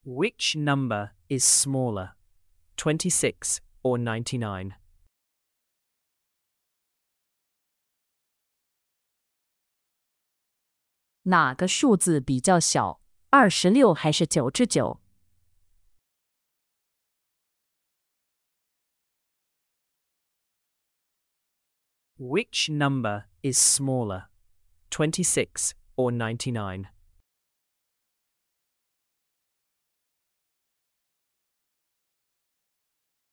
Which number is smaller, 26 or 99? 哪个数字比较小？26还是9×9？ Which number is smaller, 26 or 99?